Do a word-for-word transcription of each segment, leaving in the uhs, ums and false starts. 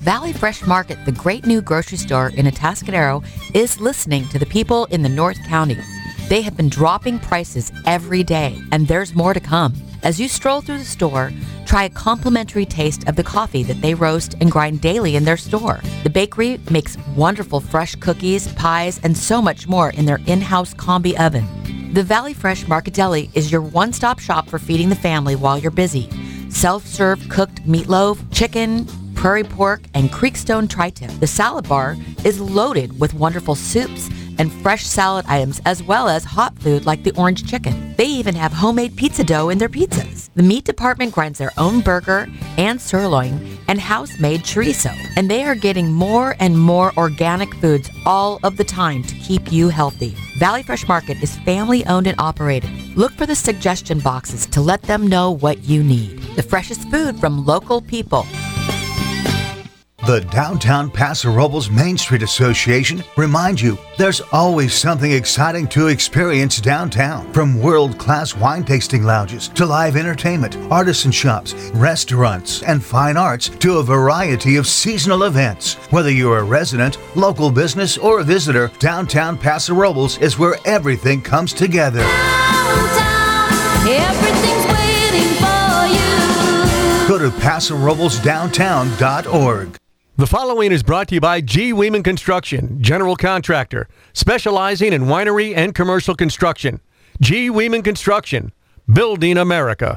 Valley Fresh Market, the great new grocery store in Atascadero, is listening to the people in the North County. They have been dropping prices every day, and there's more to come. As you stroll through the store, try a complimentary taste of the coffee that they roast and grind daily in their store. The bakery makes wonderful fresh cookies, pies, and so much more in their in-house combi oven. The Valley Fresh Market Deli is your one-stop shop for feeding the family while you're busy. Self-serve cooked meatloaf, chicken, prairie pork, and creekstone tri-tip. The salad bar is loaded with wonderful soups and fresh salad items, as well as hot food like the orange chicken. They even have homemade pizza dough in their pizzas. The meat department grinds their own burger and sirloin and house-made chorizo. And they are getting more and more organic foods all of the time to keep you healthy. Valley Fresh Market is family-owned and operated. Look for the suggestion boxes to let them know what you need. The freshest food from local people. The Downtown Paso Robles Main Street Association reminds you there's always something exciting to experience downtown. From world-class wine tasting lounges to live entertainment, artisan shops, restaurants, and fine arts to a variety of seasonal events. Whether you're a resident, local business, or a visitor, Downtown Paso Robles is where everything comes together. Downtown, everything's waiting for you. Go to Paso Robles Downtown dot org. The following is brought to you by G. Weeman Construction, general contractor, specializing in winery and commercial construction. G. Weeman Construction, building America.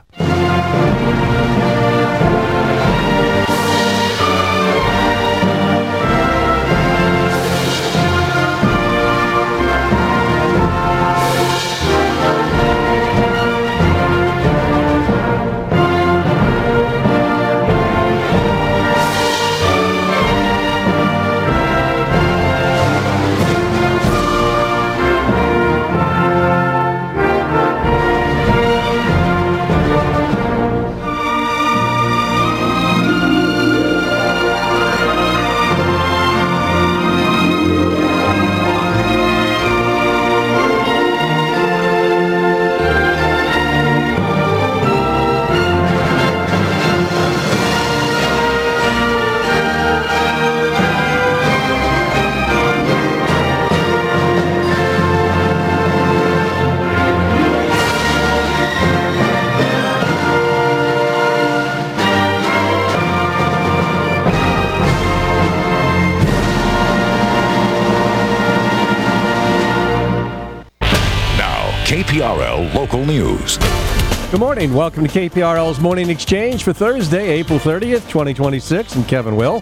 K P R L Local News. Good morning. Welcome to K P R L's Morning Exchange for Thursday, April thirtieth, twenty twenty-six. I'm Kevin Will.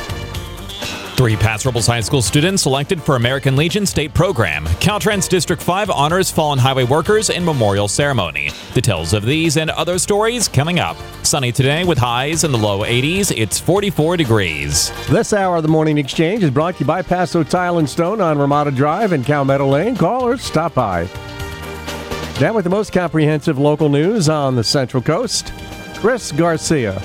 Three Paso Robles High School students selected for American Legion State Program. Caltrans District five honors fallen highway workers in memorial ceremony. Details of these and other stories coming up. Sunny today with highs in the low eighties. It's forty-four degrees. This hour of the Morning Exchange is brought to you by Paso Tile and Stone on Ramada Drive and Calmetto Lane. Call or stop by. Now with the most comprehensive local news on the Central Coast, Chris Garcia.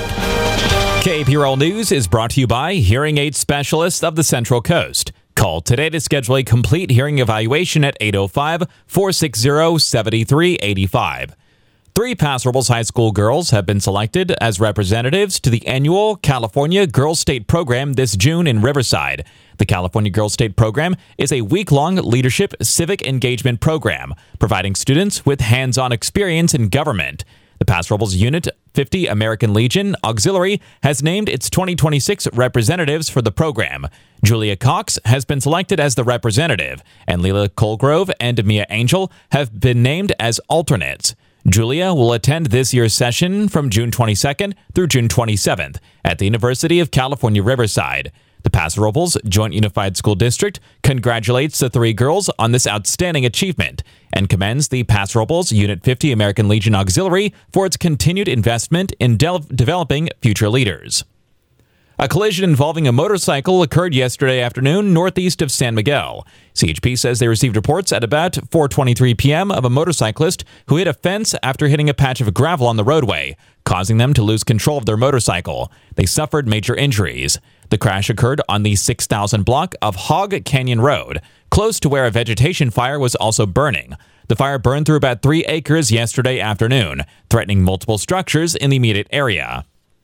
K P R L News is brought to you by Hearing Aid Specialists of the Central Coast. Call today to schedule a complete hearing evaluation at eight oh five, four six zero, seven three eight five. Three Paso Robles High School girls have been selected as representatives to the annual California Girls State Program this June in Riverside. The California Girls State Program is a week-long leadership civic engagement program, providing students with hands-on experience in government. The Paso Robles Unit fifty American Legion Auxiliary has named its twenty twenty-six representatives for the program. Julia Cox has been selected as the representative, and Leila Colgrove and Mia Angel have been named as alternates. Julia will attend this year's session from June twenty-second through June twenty-seventh at the University of California, Riverside. The Paso Robles Joint Unified School District congratulates the three girls on this outstanding achievement and commends the Paso Robles Unit fifty American Legion Auxiliary for its continued investment in de- developing future leaders. A collision involving a motorcycle occurred yesterday afternoon northeast of San Miguel. C H P says they received reports at about four twenty-three p.m. of a motorcyclist who hit a fence after hitting a patch of gravel on the roadway, causing them to lose control of their motorcycle. They suffered major injuries. The crash occurred on the six thousand block of Hog Canyon Road, close to where a vegetation fire was also burning. The fire burned through about three acres yesterday afternoon, threatening multiple structures in the immediate area.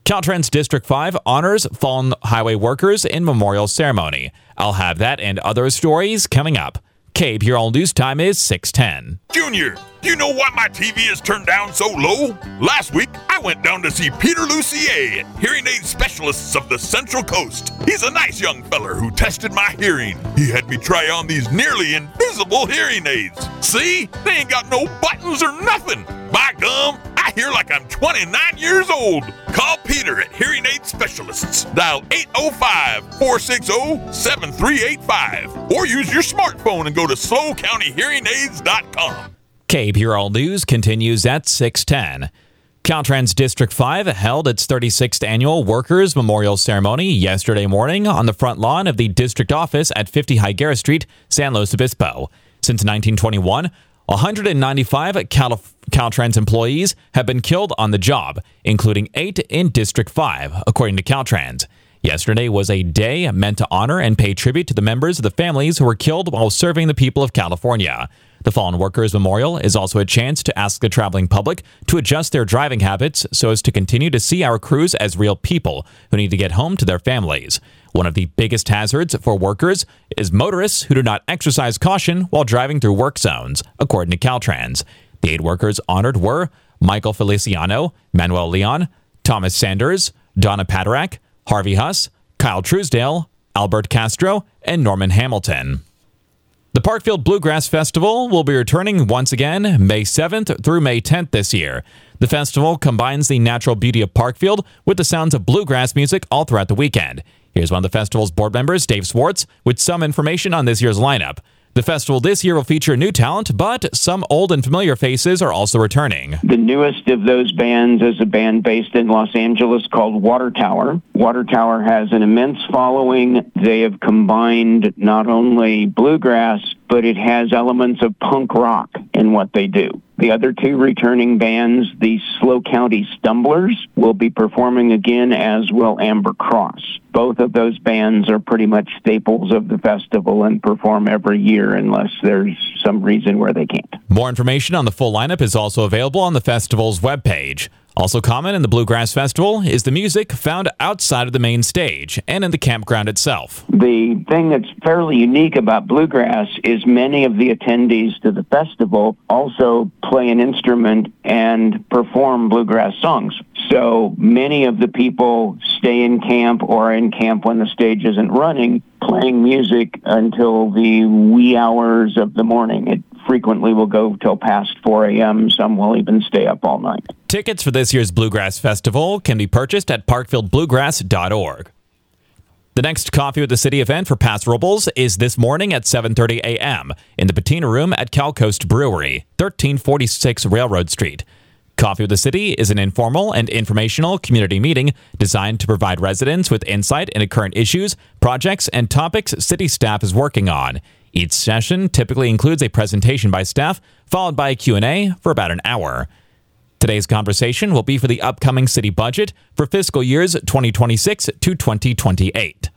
Caltrans District five honors fallen highway workers in memorial ceremony. I'll have that and other stories coming up. K P R L News Time is six ten. Junior, do you know why my T V is turned down so low? Last week, I went down to see Peter Lucier at Hearing Aid Specialists of the Central Coast. He's a nice young feller who tested my hearing. He had me try on these nearly invisible hearing aids. See? They ain't got no buttons or nothing. By gum, I hear like I'm twenty-nine years old. Call Peter at Hearing Aid Specialists. Dial eight oh five, four six oh, seven three eight five or use your smartphone and go to slow county hearing aids dot com. K P R L News continues at six ten. Caltrans District five held its thirty-sixth annual Workers' Memorial Ceremony yesterday morning on the front lawn of the district office at fifty Higuera Street, San Luis Obispo. Since nineteen twenty-one, one hundred ninety-five Cal- Caltrans employees have been killed on the job, including eight in District five, according to Caltrans. Yesterday was a day meant to honor and pay tribute to the members of the families who were killed while serving the people of California. The Fallen Workers Memorial is also a chance to ask the traveling public to adjust their driving habits so as to continue to see our crews as real people who need to get home to their families. One of the biggest hazards for workers is motorists who do not exercise caution while driving through work zones, according to Caltrans. The eight workers honored were Michael Feliciano, Manuel Leon, Thomas Sanders, Donna Paderak, Harvey Huss, Kyle Truesdale, Albert Castro, and Norman Hamilton. The Parkfield Bluegrass Festival will be returning once again May seventh through May tenth this year. The festival combines the natural beauty of Parkfield with the sounds of bluegrass music all throughout the weekend. Here's one of the festival's board members, Dave Swartz, with some information on this year's lineup. The festival this year will feature new talent, but some old and familiar faces are also returning. The newest of those bands is a band based in Los Angeles called Water Tower. Water Tower has an immense following. They have combined not only bluegrass, but it has elements of punk rock in what they do. The other two returning bands, the Slow County Stumblers, will be performing again, as will Amber Cross. Both of those bands are pretty much staples of the festival and perform every year unless there's some reason where they can't. More information on the full lineup is also available on the festival's webpage. Also common in the Bluegrass Festival is the music found outside of the main stage and in the campground itself. The thing that's fairly unique about bluegrass is many of the attendees to the festival also play an instrument and perform bluegrass songs. So many of the people stay in camp or in camp when the stage isn't running, playing music until the wee hours of the morning. It frequently will go till past four a.m. Some will even stay up all night. Tickets for this year's Bluegrass Festival can be purchased at parkfield bluegrass dot org. The next Coffee with the City event for Paso Robles is this morning at seven thirty a.m. in the Patina Room at Cal Coast Brewery, thirteen forty-six Railroad Street. Coffee with the City is an informal and informational community meeting designed to provide residents with insight into current issues, projects, and topics city staff is working on. Each session typically includes a presentation by staff, followed by a Q and A for about an hour. Today's conversation will be for the upcoming city budget for fiscal years twenty twenty-six to twenty twenty-eight.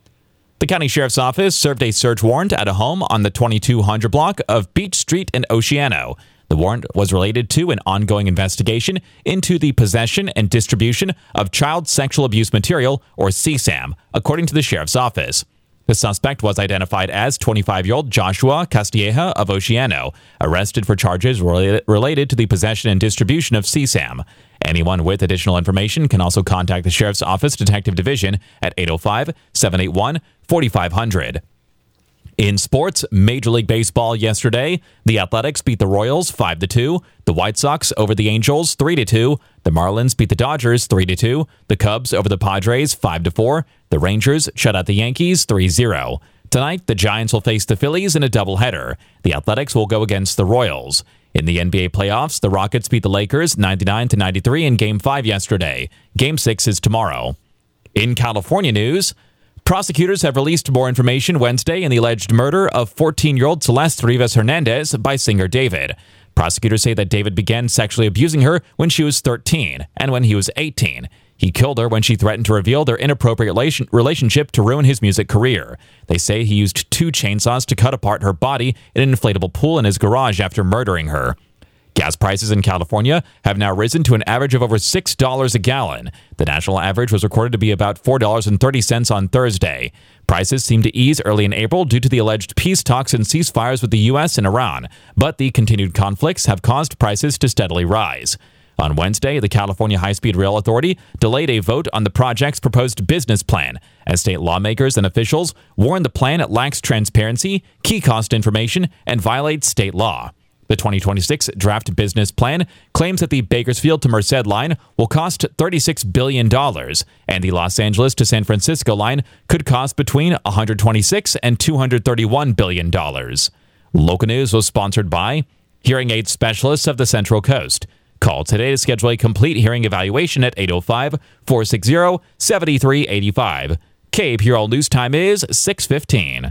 The County Sheriff's Office served a search warrant at a home on the twenty-two hundred block of Beach Street in Oceano. The warrant was related to an ongoing investigation into the possession and distribution of child sexual abuse material, or C SAM, according to the Sheriff's Office. The suspect was identified as twenty-five-year-old Joshua Castilleja of Oceano, arrested for charges related to the possession and distribution of C SAM. Anyone with additional information can also contact the Sheriff's Office Detective Division at eight oh five, seven eight one, four five zero zero. In sports, Major League Baseball yesterday, the Athletics beat the Royals five to two, the White Sox over the Angels three to two, the Marlins beat the Dodgers three to two, the Cubs over the Padres five to four, the Rangers shut out the Yankees three zero. Tonight, the Giants will face the Phillies in a doubleheader. The Athletics will go against the Royals. In the N B A playoffs, the Rockets beat the Lakers ninety-nine to ninety-three in Game five yesterday. Game six is tomorrow. In California news, prosecutors have released more information Wednesday in the alleged murder of fourteen-year-old Celeste Rivas Hernandez by singer David. Prosecutors say that David began sexually abusing her when she was thirteen and when he was eighteen. He killed her when she threatened to reveal their inappropriate relation- relationship to ruin his music career. They say he used two chainsaws to cut apart her body in an inflatable pool in his garage after murdering her. Gas prices in California have now risen to an average of over six dollars a gallon. The national average was recorded to be about four dollars and thirty cents on Thursday. Prices seemed to ease early in April due to the alleged peace talks and ceasefires with the U S and Iran, but the continued conflicts have caused prices to steadily rise. On Wednesday, the California High-Speed Rail Authority delayed a vote on the project's proposed business plan, as state lawmakers and officials warned the plan lacks transparency, key cost information, and violates state law. The twenty twenty-six draft business plan claims that the Bakersfield to Merced line will cost thirty-six billion dollars, and the Los Angeles to San Francisco line could cost between one hundred twenty-six and two hundred thirty-one billion dollars. Local News was sponsored by Hearing Aid Specialists of the Central Coast. Call today to schedule a complete hearing evaluation at eight oh five, four six zero, seven three eight five. K A P R L News Time is six fifteen.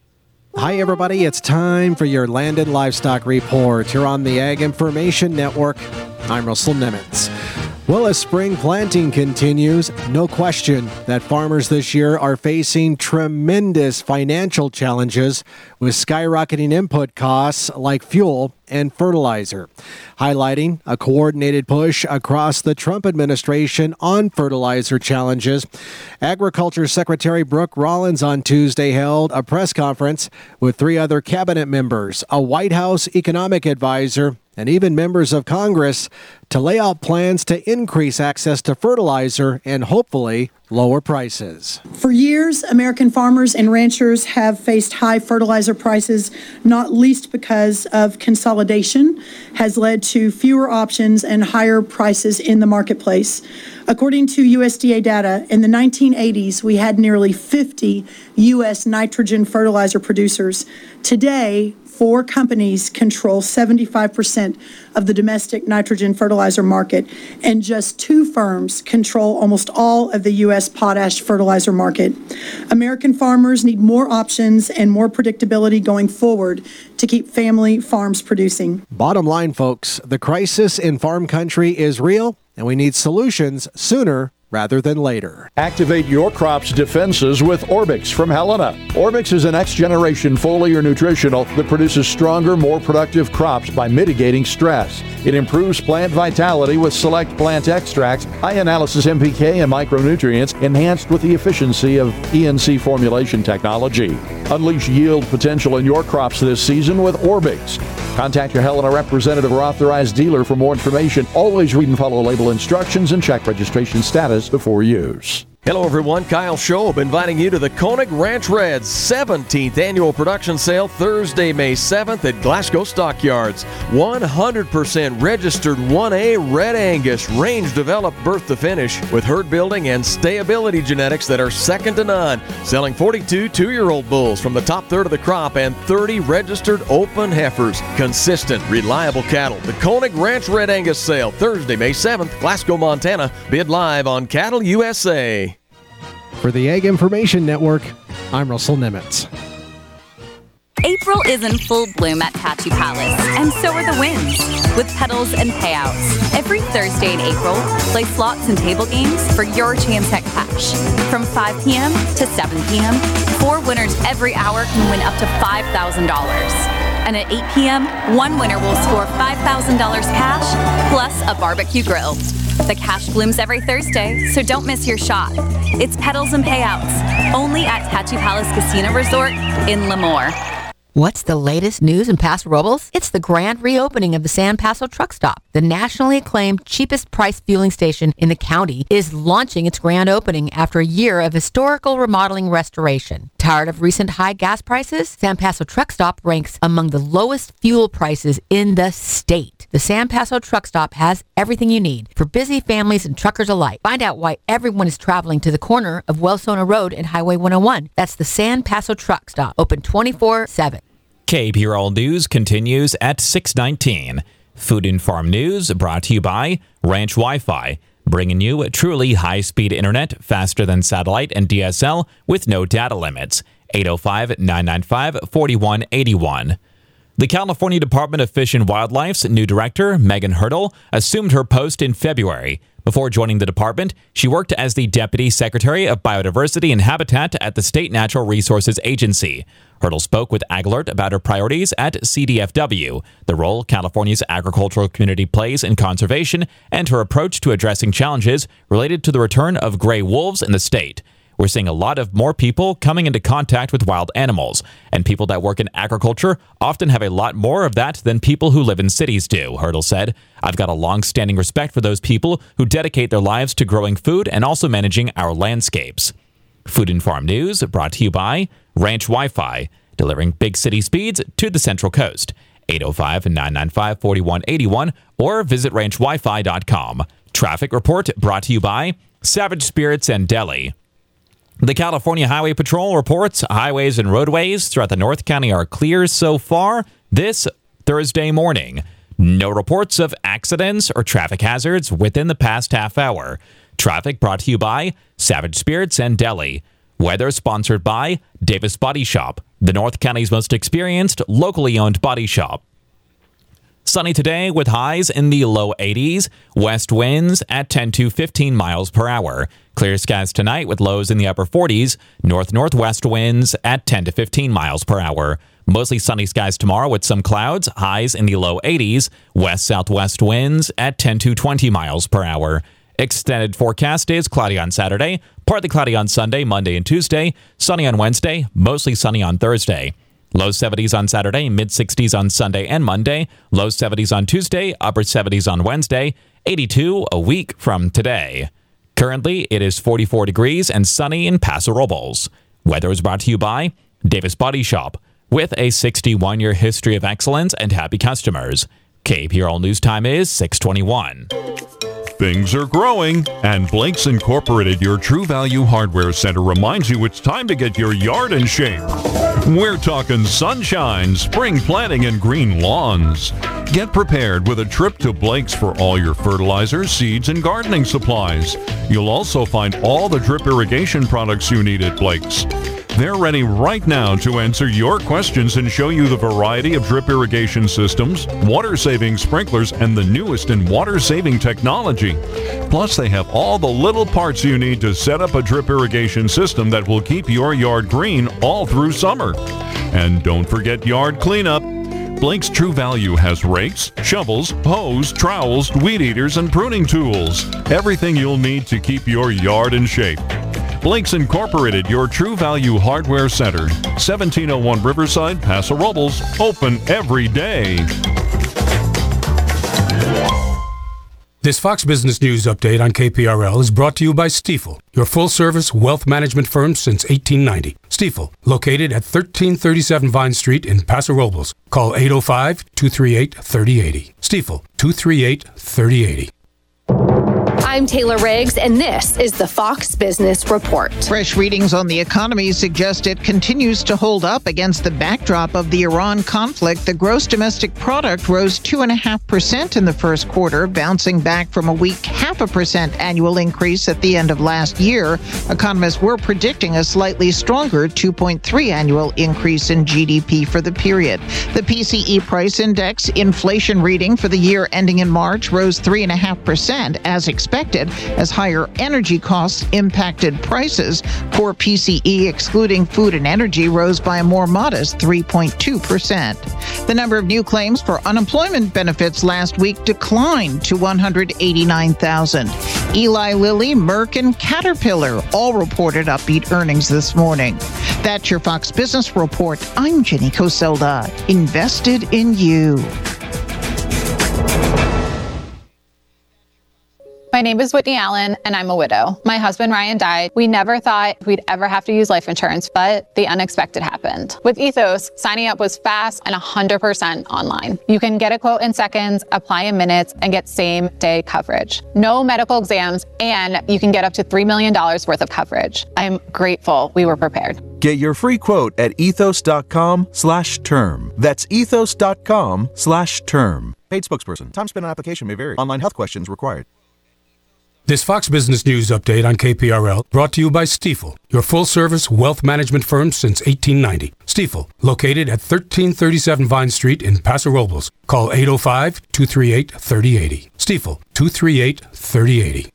Hi, everybody. It's time for your Land and Livestock Report here on the Ag Information Network. I'm Russell Nemitz. Well, as spring planting continues, no question that farmers this year are facing tremendous financial challenges with skyrocketing input costs like fuel and fertilizer, highlighting a coordinated push across the Trump administration on fertilizer challenges. Agriculture Secretary Brooke Rollins on Tuesday held a press conference with three other cabinet members, a White House economic advisor, and even members of Congress to lay out plans to increase access to fertilizer and hopefully lower prices. For years, American farmers and ranchers have faced high fertilizer prices, not least because of consolidation has led to fewer options and higher prices in the marketplace. According to U S D A data, in the nineteen eighties, we had nearly fifty U S nitrogen fertilizer producers. Today, four companies control seventy-five percent of the domestic nitrogen fertilizer market, and just two firms control almost all of the U S potash fertilizer market. American farmers need more options and more predictability going forward to keep family farms producing. Bottom line, folks, the crisis in farm country is real, and we need solutions sooner rather than later. Activate your crop's defenses with Orbix from Helena. Orbix is a next-generation foliar nutritional that produces stronger, more productive crops by mitigating stress. It improves plant vitality with select plant extracts, high-analysis M P K and micronutrients, enhanced with the efficiency of E N C formulation technology. Unleash yield potential in your crops this season with Orbix. Contact your Helena representative or authorized dealer for more information. Always read and follow label instructions and check registration status before use. Hello everyone, Kyle Schob inviting you to the Koenig Ranch Reds seventeenth Annual Production Sale Thursday, May seventh at Glasgow Stockyards. one hundred percent registered one A Red Angus, range developed birth to finish with herd building and stayability genetics that are second to none. Selling forty-two two-year-old bulls from the top third of the crop and thirty registered open heifers. Consistent, reliable cattle. The Koenig Ranch Red Angus Sale Thursday, May seventh, Glasgow, Montana. Bid live on Cattle U S A. For the Ag Information Network, I'm Russell Nemitz. April is in full bloom at Tattoo Palace, and so are the wins, with pedals and payouts. Every Thursday in April, play slots and table games for your chance at cash. From five p.m. to seven p.m., four winners every hour can win up to five thousand dollars. And at eight p.m., one winner will score five thousand dollars cash, plus a barbecue grill. The cash blooms every Thursday, so don't miss your shot. It's pedals and payouts, only at Tattoo Palace Casino Resort in Lemoore. What's the latest news in Paso Robles? It's the grand reopening of the San Paso Truck Stop. The nationally acclaimed cheapest price fueling station in the county is launching its grand opening after a year of historical remodeling restoration. Tired of recent high gas prices? San Paso Truck Stop ranks among the lowest fuel prices in the state. The San Paso Truck Stop has everything you need for busy families and truckers alike. Find out why everyone is traveling to the corner of Wellsona Road and Highway one oh one. That's the San Paso Truck Stop, open twenty-four seven. K P R L News continues at six nineteen. Food and Farm News brought to you by Ranch Wi-Fi, bringing you a truly high-speed internet faster than satellite and D S L with no data limits. eight oh five, nine nine five, four one eight one. The California Department of Fish and Wildlife's new director, Megan Hurdle, assumed her post in February. Before joining the department, she worked as the Deputy Secretary of Biodiversity and Habitat at the State Natural Resources Agency. Hurdle spoke with AgAlert about her priorities at C D F W, the role California's agricultural community plays in conservation, and her approach to addressing challenges related to the return of gray wolves in the state. We're seeing a lot of more people coming into contact with wild animals, and people that work in agriculture often have a lot more of that than people who live in cities do, Hurdle said. I've got a long-standing respect for those people who dedicate their lives to growing food and also managing our landscapes. Food and Farm News brought to you by Ranch Wi-Fi, delivering big city speeds to the Central Coast. eight oh five, nine nine five, four one eight one or visit ranch wi fi dot com. Traffic report brought to you by Savage Spirits and Deli. The California Highway Patrol reports highways and roadways throughout the North County are clear so far this Thursday morning. No reports of accidents or traffic hazards within the past half hour. Traffic brought to you by Savage Spirits and Deli. Weather sponsored by Davis Body Shop, the North County's most experienced, locally owned body shop. Sunny today with highs in the low eighties, west winds at ten to fifteen miles per hour. Clear skies tonight with lows in the upper forties, north-northwest winds at ten to fifteen miles per hour. Mostly sunny skies tomorrow with some clouds, highs in the low eighties, west-southwest winds at ten to twenty miles per hour. Extended forecast is cloudy on Saturday, partly cloudy on Sunday, Monday, and Tuesday, sunny on Wednesday, mostly sunny on Thursday. Low seventies on Saturday, mid-sixties on Sunday and Monday, low seventies on Tuesday, upper seventies on Wednesday, eighty-two a week from today. Currently, it is forty-four degrees and sunny in Paso Robles. Weather is brought to you by Davis Body Shop, with a sixty-one-year history of excellence and happy customers. K P R L News Time is six twenty-one. Things are growing, and Blake's Incorporated, your True Value Hardware Center, reminds you it's time to get your yard in shape. We're talking sunshine, spring planting, and green lawns. Get prepared with a trip to Blake's for all your fertilizer, seeds, and gardening supplies. You'll also find all the drip irrigation products you need at Blake's. They're ready right now to answer your questions and show you the variety of drip irrigation systems, water-saving sprinklers, and the newest in water-saving technology. Plus, they have all the little parts you need to set up a drip irrigation system that will keep your yard green all through summer. And don't forget yard cleanup. Blake's True Value has rakes, shovels, hose, trowels, weed eaters, and pruning tools. Everything you'll need to keep your yard in shape. Blake's Incorporated, your True Value Hardware Center, seventeen oh one Riverside, Paso Robles, open every day. This Fox Business News update on K P R L is brought to you by Stifel, your full-service wealth management firm since eighteen ninety. Stifel, located at thirteen thirty-seven Vine Street in Paso Robles. Call eight oh five, two three eight, three oh eight oh. Stifel, two three eight, three oh eight oh. I'm Taylor Riggs, and this is the Fox Business Report. Fresh readings on the economy suggest it continues to hold up against the backdrop of the Iran conflict. The gross domestic product rose two point five percent in the first quarter, bouncing back from a weak half a percent annual increase at the end of last year. Economists were predicting a slightly stronger two point three annual increase in G D P for the period. The P C E price index inflation reading for the year ending in March rose three point five percent as expected, as higher energy costs impacted prices. Core P C E, excluding food and energy, rose by a more modest three point two percent. The number of new claims for unemployment benefits last week declined to one hundred eighty-nine thousand. Eli Lilly, Merck, and Caterpillar all reported upbeat earnings this morning. That's your Fox Business Report. I'm Jenny Coselda. Invested in you. My name is Whitney Allen, and I'm a widow. My husband, Ryan, died. We never thought we'd ever have to use life insurance, but the unexpected happened. With Ethos, signing up was fast and one hundred percent online. You can get a quote in seconds, apply in minutes, and get same-day coverage. No medical exams, and you can get up to three million dollars worth of coverage. I'm grateful we were prepared. Get your free quote at ethos.com slash term. That's ethos.com slash term. Paid spokesperson. Time spent on application may vary. Online health questions required. This Fox Business News update on K P R L brought to you by Stifel, your full-service wealth management firm since eighteen ninety. Stifel, located at thirteen thirty-seven Vine Street in Paso Robles. Call eight oh five, two three eight, three oh eight oh. Stifel, two three eight, three oh eight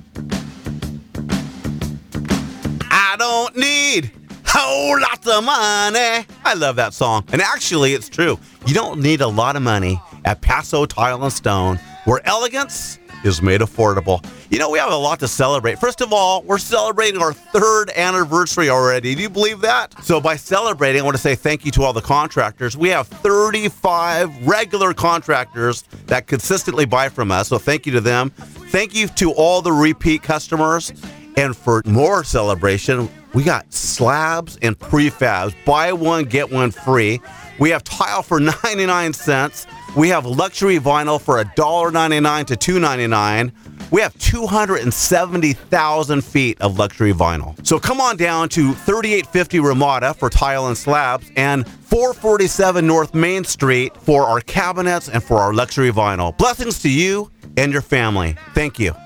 oh. I don't need whole lots of money. I love that song. And actually, it's true. You don't need a lot of money at Paso Tile and Stone, where elegance is made affordable. You know, we have a lot to celebrate. First of all, we're celebrating our third anniversary already. Do you believe that? So by celebrating, I want to say thank you to all the contractors. We have thirty-five regular contractors that consistently buy from us. So thank you to them. Thank you to all the repeat customers. And for more celebration, we got slabs and prefabs. Buy one, get one free. We have tile for ninety-nine cents. We have luxury vinyl for one dollar ninety-nine to two ninety-nine. We have two hundred seventy thousand feet of luxury vinyl. So come on down to thirty-eight fifty Ramada for tile and slabs and four forty-seven North Main Street for our cabinets and for our luxury vinyl. Blessings to you and your family. Thank you.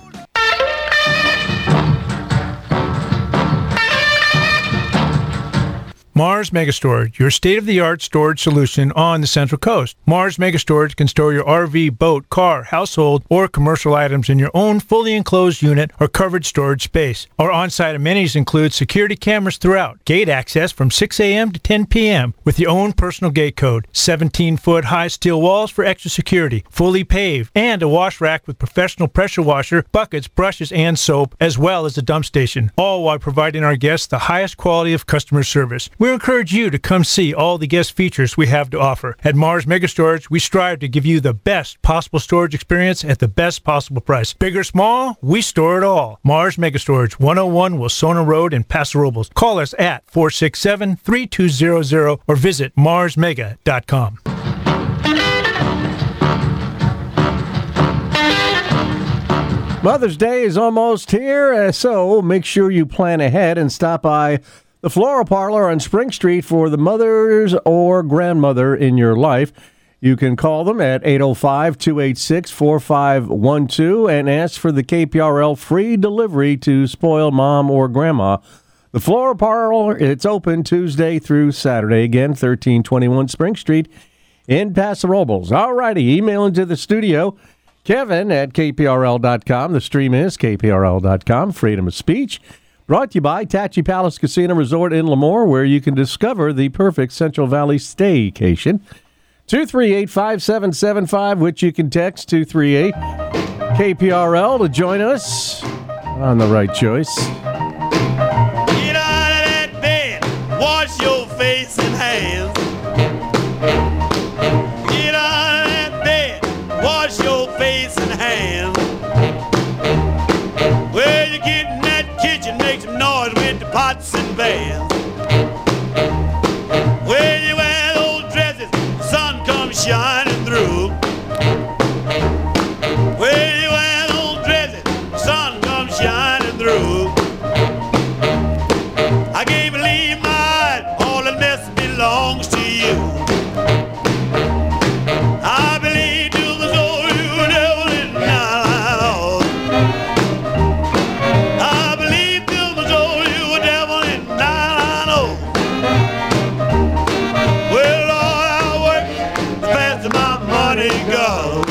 Mars Megastorage, your state-of-the-art storage solution on the Central Coast. Mars Megastorage can store your R V, boat, car, household, or commercial items in your own fully enclosed unit or covered storage space. Our on-site amenities include security cameras throughout, gate access from six a.m. to ten p.m. with your own personal gate code, seventeen-foot high steel walls for extra security, fully paved, and a wash rack with professional pressure washer, buckets, brushes, and soap, as well as a dump station, all while providing our guests the highest quality of customer service. We encourage you to come see all the guest features we have to offer. At Mars Megastorage, we strive to give you the best possible storage experience at the best possible price. Big or small, we store it all. Mars Megastorage, one oh one Wilsona Road in Paso Robles. Call us at four six seven, three two zero zero or visit mars mega dot com. Mother's Day is almost here, uh, so make sure you plan ahead and stop by the Floral Parlor on Spring Street for the mothers or grandmother in your life. You can call them at eight oh five, two eight six, four five one two and ask for the K P R L free delivery to spoil mom or grandma. The Floral Parlor, it's open Tuesday through Saturday. Again, thirteen twenty-one Spring Street in Paso Robles. All righty, email into the studio, Kevin at K P R L dot com. The stream is K P R L dot com, freedom of speech. Brought to you by Tachi Palace Casino Resort in Lemoore, where you can discover the perfect Central Valley staycation. two three eight, five seven seven five, which you can text two three eight K P R L to join us on the right choice. Get out of that bed, wash your face and hands. Get out of that bed, wash your face and hands. Well, you get in that kitchen, make some noise with the pots and pans. Well, you wear those dresses, the sun comes shining through. Well, you wear those dresses, the sun comes shining through. I can't believe my eyes, all the mess belongs to you. I believe to the soul you never let me out. I believe to the soul you were devil and I know. Well, Lord, I work the fast as my money goes.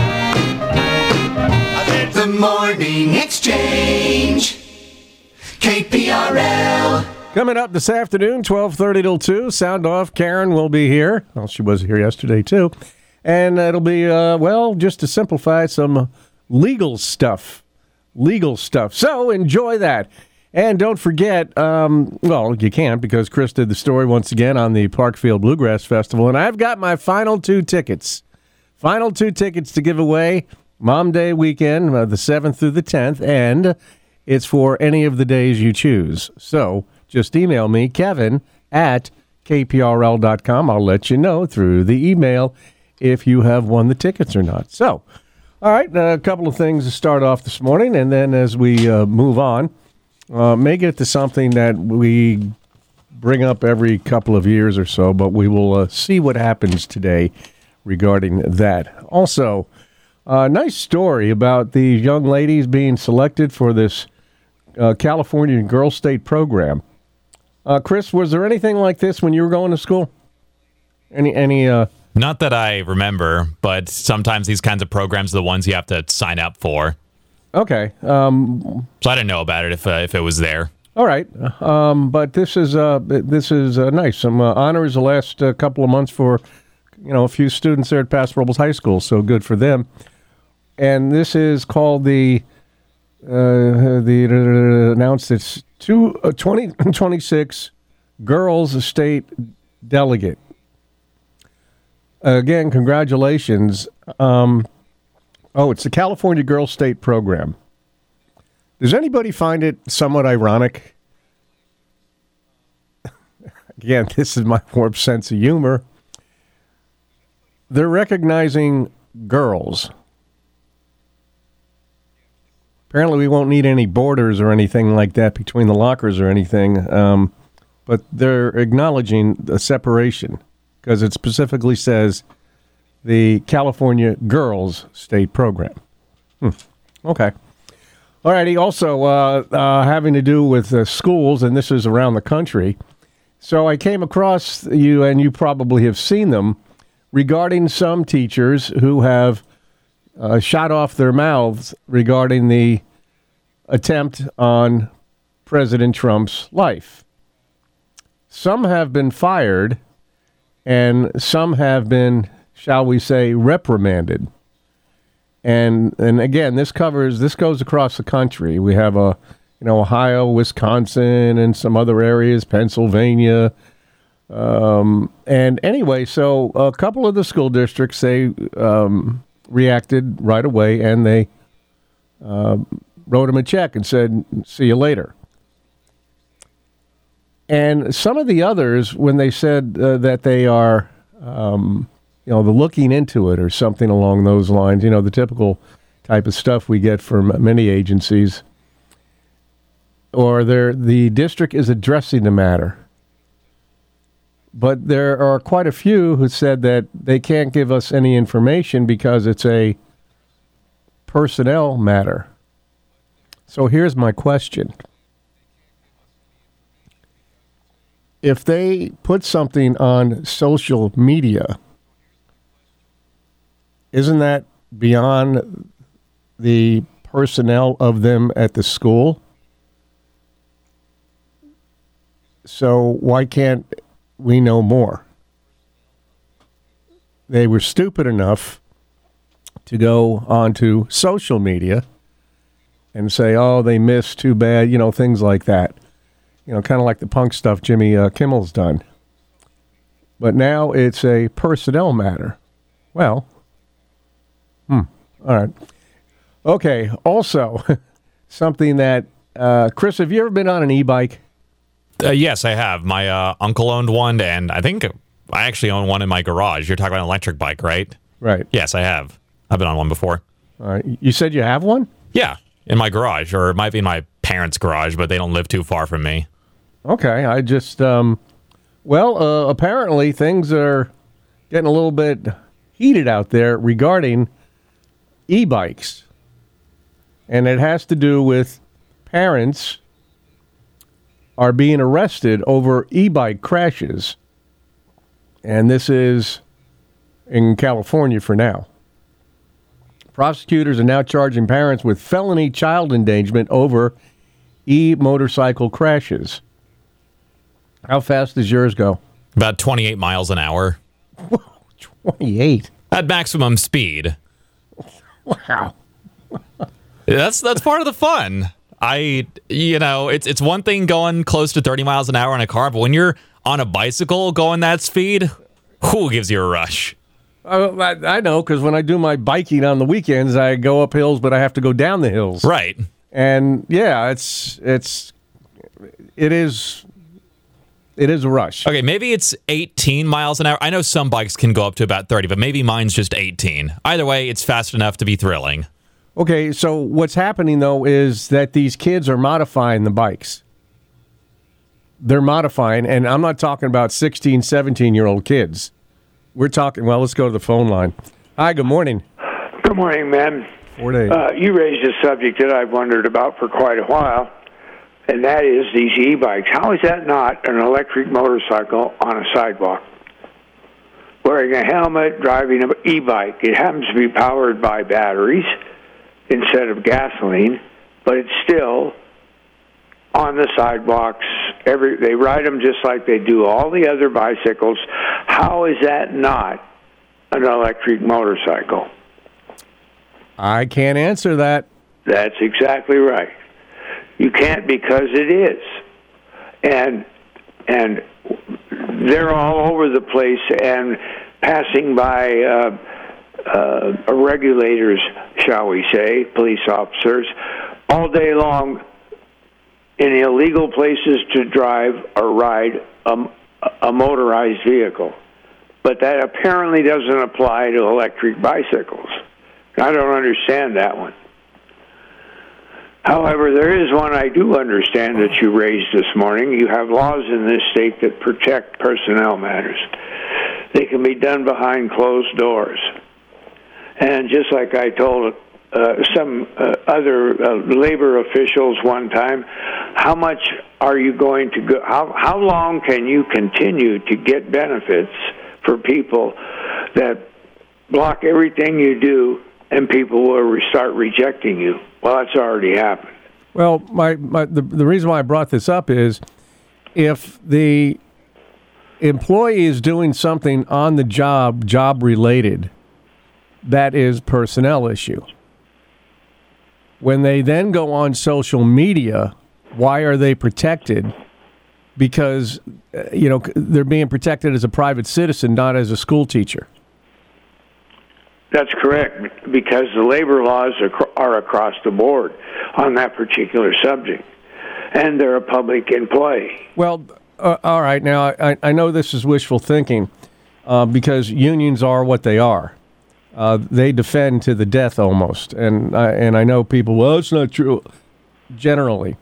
I said The Morning Exchange, K P R L. Coming up this afternoon, twelve thirty till two, Sound Off. Karen will be here. Well, she was here yesterday, too. And it'll be, uh, well, just to simplify, some legal stuff. Legal stuff. So enjoy that. And don't forget, um, well, you can't because Chris did the story once again on the Parkfield Bluegrass Festival. And I've got my final two tickets. Final two tickets to give away. Mom Day weekend, uh, the seventh through the tenth. And it's for any of the days you choose. So just email me, Kevin, at K P R L dot com. I'll let you know through the email if you have won the tickets or not. So, all right, a couple of things to start off this morning, and then as we uh, move on, uh, may get to something that we bring up every couple of years or so, but we will uh, see what happens today regarding that. Also, Uh, nice story about these young ladies being selected for this uh, California Girls State program. Uh, Chris, was there anything like this when you were going to school? Any, any, uh... Not that I remember, but sometimes these kinds of programs are the ones you have to sign up for. Okay. Um, so I didn't know about it if uh, if it was there. All right. Um, but this is uh, this is uh, nice. Some uh, honors the last uh, couple of months for, you know, a few students there at Paso Robles High School. So good for them. And this is called the uh, the uh, announced it's two uh, twenty twenty-six Girls State Delegate. Again, congratulations. Um, oh, it's the California Girls State Program. Does anybody find it somewhat ironic? Again, this is my warped sense of humor. They're recognizing girls. Apparently, we won't need any borders or anything like that between the lockers or anything, um, but they're acknowledging the separation. Because it specifically says the California Girls State Program. Hmm. Okay. All righty. Also, uh, uh, having to do with uh, schools, and this is around the country. So I came across you, and you probably have seen them, regarding some teachers who have uh, shot off their mouths regarding the attempt on President Trump's life. Some have been fired, and some have been, shall we say, reprimanded. And and again, this covers, this goes across the country. We have, a, you know, Ohio, Wisconsin, and some other areas, Pennsylvania. Um, and anyway, so a couple of the school districts, they um, reacted right away, and they uh, wrote him a check and said, see you later. And some of the others, when they said uh, that they are, um, you know, the looking into it or something along those lines, you know, the typical type of stuff we get from many agencies, or they're, the district is addressing the matter. But there are quite a few who said that they can't give us any information because it's a personnel matter. So here's my question. If they put something on social media, isn't that beyond the personnel of them at the school? So why can't we know more? They were stupid enough to go onto social media and say, oh, they missed, too bad, you know, things like that. You know, kind of like the punk stuff Jimmy uh, Kimmel's done. But now it's a personnel matter. Well, hmm, all right. Okay, also, something that, uh, Chris, have you ever been on an e-bike? Uh, yes, I have. My uh, uncle owned one, and I think I actually own one in my garage. You're talking about an electric bike, right? Right. Yes, I have. I've been on one before. All right. You said you have one? Yeah, in my garage, or it might be in my parents' garage, but they don't live too far from me. Okay, I just, um, well, uh, apparently things are getting a little bit heated out there regarding e-bikes. And it has to do with parents are being arrested over e-bike crashes. And this is in California for now. Prosecutors are now charging parents with felony child endangerment over e-motorcycle crashes. How fast does yours go? About twenty-eight miles an hour. twenty-eight? At maximum speed. Wow. That's that's part of the fun. I, you know, it's it's one thing going close to thirty miles an hour in a car, but when you're on a bicycle going that speed, who gives you a rush? Uh, I, I know, because when I do my biking on the weekends, I go up hills, but I have to go down the hills. Right. And yeah, it's it's it is it is a rush. Okay, maybe it's eighteen miles an hour. I know some bikes can go up to about thirty, but maybe mine's just eighteen. Either way, it's fast enough to be thrilling. Okay, so what's happening, though, is that these kids are modifying the bikes. They're modifying, and I'm not talking about sixteen, seventeen-year-old kids. We're talking, well, let's go to the phone line. Hi, good morning. Good Good morning, men. Four days. Uh, you raised a subject that I've wondered about for quite a while, and that is these e-bikes. How is that not an electric motorcycle on a sidewalk? Wearing a helmet, driving an e-bike. It happens to be powered by batteries instead of gasoline, but it's still on the sidewalks. Every they ride them just like they do all the other bicycles. How is that not an electric motorcycle? I can't answer that. That's exactly right. You can't, because it is. And and they're all over the place and passing by uh, uh, regulators, shall we say, police officers, all day long in illegal places to drive or ride a, a motorized vehicle. But that apparently doesn't apply to electric bicycles. I don't understand that one. However, there is one I do understand that you raised this morning. You have laws in this state that protect personnel matters. They can be done behind closed doors. And just like I told uh, some uh, other uh, labor officials one time, how much are you going to go, how, how long can you continue to get benefits for people that block everything you do and people will re- start rejecting you? Well, that's already happened. Well, my, my the, the reason why I brought this up is if the employee is doing something on the job, job related, that is personnel issue. When they then go on social media, why are they protected? Because, uh, you know, they're being protected as a private citizen, not as a school teacher. That's correct, because the labor laws are, are across the board on that particular subject, and they're a public employee. Well, uh, all right. Now, I, I know this is wishful thinking uh, because unions are what they are. Uh, they defend to the death almost, and I, and I know people, well, it's not true, generally.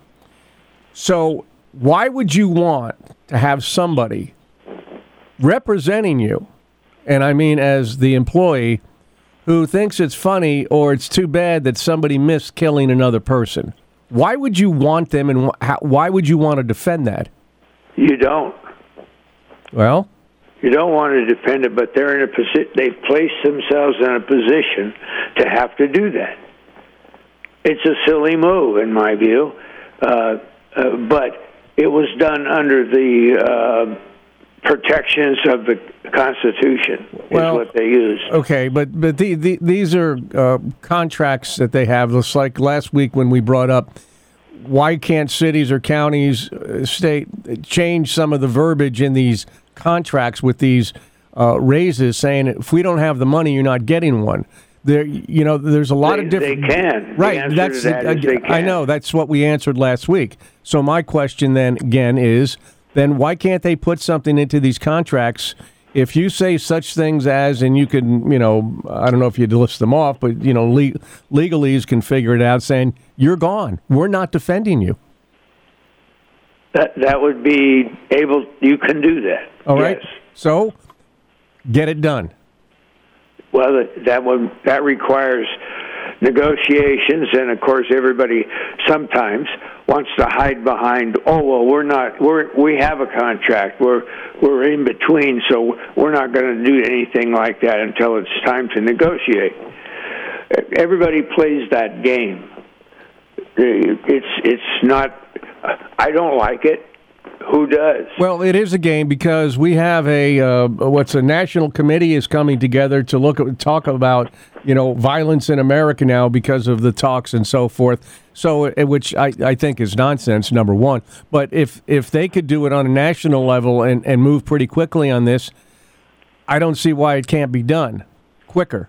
So why would you want to have somebody representing you, and I mean as the employee, who thinks it's funny or it's too bad that somebody missed killing another person? Why would you want them, and wh- how, why would you want to defend that? You don't. Well? You don't want to defend it, but they're in a position, they've placed themselves in a position to have to do that. It's a silly move, in my view, uh, uh, but it was done under the uh, protections of the Constitution, is well, what they use. Okay, but but the, the, these are uh, contracts that they have. Just like last week when we brought up, why can't cities or counties, uh, state, change some of the verbiage in these contracts with these uh, raises, saying if we don't have the money, you're not getting one. There, you know, there's a lot they, of different. They can. Right. The answer that's to that uh, is they can. I know. That's what we answered last week. So my question then again is, then why can't they put something into these contracts? If you say such things as, and you can, you know, I don't know if you'd list them off, but, you know, le- legalese can figure it out, saying, you're gone. We're not defending you. That that would be able, you can do that. All right. Yes. So, get it done. Well, that, that would, that requires negotiations, and of course everybody sometimes wants to hide behind, oh well, we're not, we're we have a contract, we're we're in between, so we're not going to do anything like that until it's time to negotiate. Everybody plays that game. It's it's not. I don't like it. Who does? Well, it is a game because we have a uh, what's a national committee is coming together to look at talk about, you know, violence in America now because of the talks and so forth. So, which I, I think is nonsense, number one. But if if they could do it on a national level and, and move pretty quickly on this, I don't see why it can't be done quicker.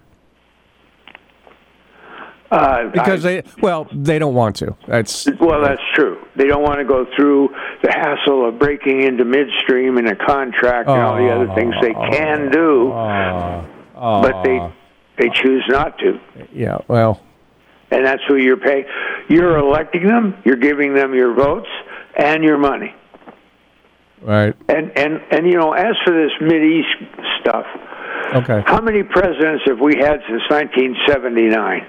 Uh, because I, they, well, they don't want to. That's well, that's true. They don't want to go through the hassle of breaking into midstream in a contract and all the other things they can do, uh, but they they choose not to. Yeah, well, and that's who you're paying. You're electing them. You're giving them your votes and your money. Right. And and and you know, as for this Mideast stuff, Okay. How many presidents have we had since nineteen seventy-nine?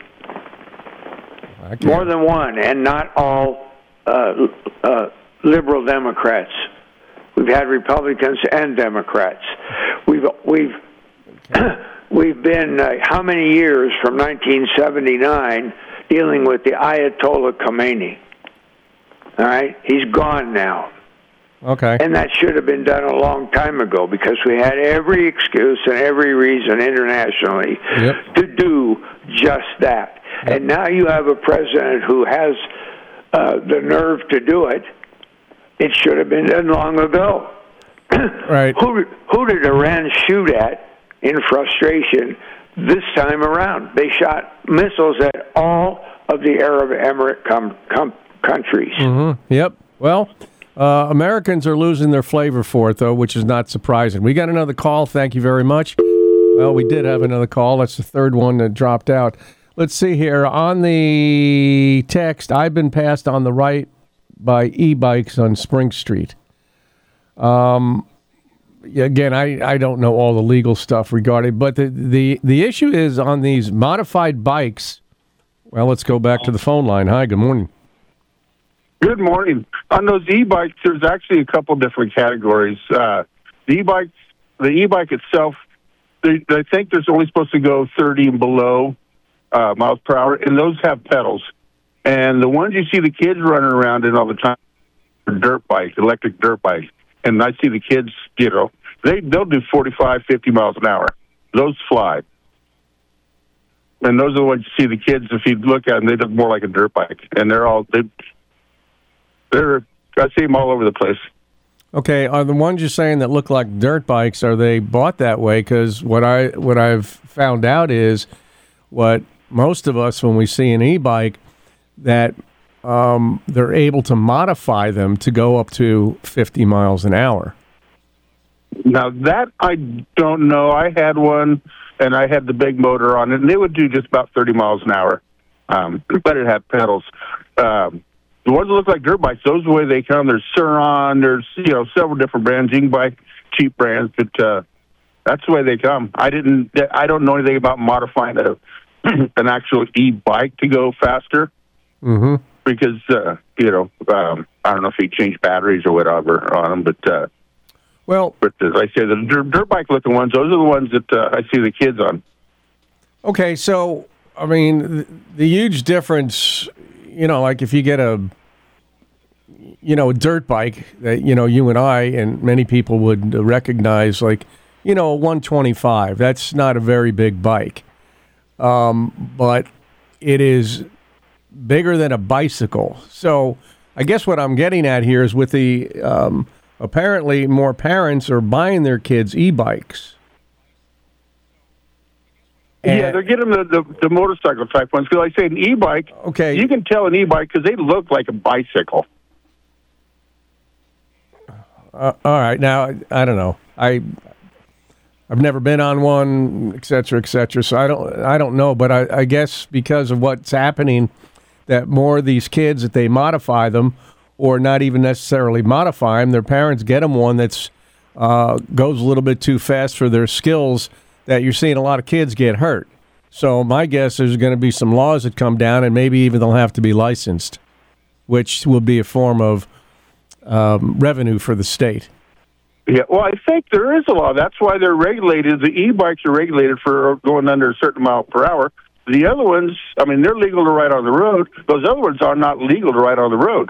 More than one, and not all uh, uh, liberal Democrats. We've had Republicans and Democrats. We've we've we've been uh, how many years from nineteen seventy-nine dealing with the Ayatollah Khomeini? All right, he's gone now. Okay. And that should have been done a long time ago because we had every excuse and every reason internationally yep. to do just that. Yep. And now you have a president who has uh, the nerve to do it. It should have been done long ago. Right. Who, who did Iran shoot at in frustration this time around? They shot missiles at all of the Arab Emirate com- com- countries. Mm-hmm. Yep. Well... Uh, Americans are losing their flavor for it, though, which is not surprising. We got another call. Thank you very much. Well, we did have another call. That's the third one that dropped out. Let's see here. On the text, I've been passed on the right by e-bikes on Spring Street. Um, again, I, I don't know all the legal stuff regarding, but the, the, the issue is on these modified bikes. Well, let's go back to the phone line. Hi, good morning. Good morning. On those e-bikes, there's actually a couple different categories. Uh, the e-bike, the e-bike itself, they, they think there's only supposed to go thirty and below uh, miles per hour, and those have pedals. And the ones you see the kids running around in all the time are dirt bikes, electric dirt bikes. And I see the kids, you know, they they'll do forty-five, fifty miles an hour. Those fly. And those are the ones you see the kids. If you look at them, they look more like a dirt bike, and they're all they. They're, I see them all over the place. Okay, are the ones you're saying that look like dirt bikes, are they bought that way? Because what, I, what I've found out is what most of us, when we see an e-bike, that um, they're able to modify them to go up to fifty miles an hour. Now, that I don't know. I had one, and I had the big motor on it, and it would do just about thirty miles an hour, um, but it had pedals. Um The ones that look like dirt bikes, those are the way they come. There's Sur-Ron, there's, you know, several different brands. You can buy cheap brands, but uh, that's the way they come. I didn't, I don't know anything about modifying a, an actual e-bike to go faster mm-hmm. because, uh, you know, um, I don't know if you change batteries or whatever on them, but, uh, well, but as I say, the dirt, dirt bike looking ones, those are the ones that uh, I see the kids on. Okay, so, I mean, the, the huge difference... You know, like if you get a, you know, a dirt bike that, you know, you and I and many people would recognize, like, you know, a one twenty-five. That's not a very big bike. Um, but it is bigger than a bicycle. So I guess what I'm getting at here is with the, um, apparently more parents are buying their kids e-bikes. And yeah, they're getting the, the, the motorcycle type ones. Because like I say, an e-bike, okay. you can tell an e-bike because they look like a bicycle. Uh, all right. Now, I don't know. I, I've never been on one, et cetera, et cetera. So I don't, I don't know. But I, I guess because of what's happening, that more of these kids, that they modify them or not even necessarily modify them, their parents get them one that's uh, goes a little bit too fast for their skills, that you're seeing a lot of kids get hurt. So my guess is there's going to be some laws that come down, and maybe even they'll have to be licensed, which will be a form of um, revenue for the state. Yeah, well, I think there is a law. That's why they're regulated. The e-bikes are regulated for going under a certain mile per hour. The other ones, I mean, they're legal to ride on the road. Those other ones are not legal to ride on the road.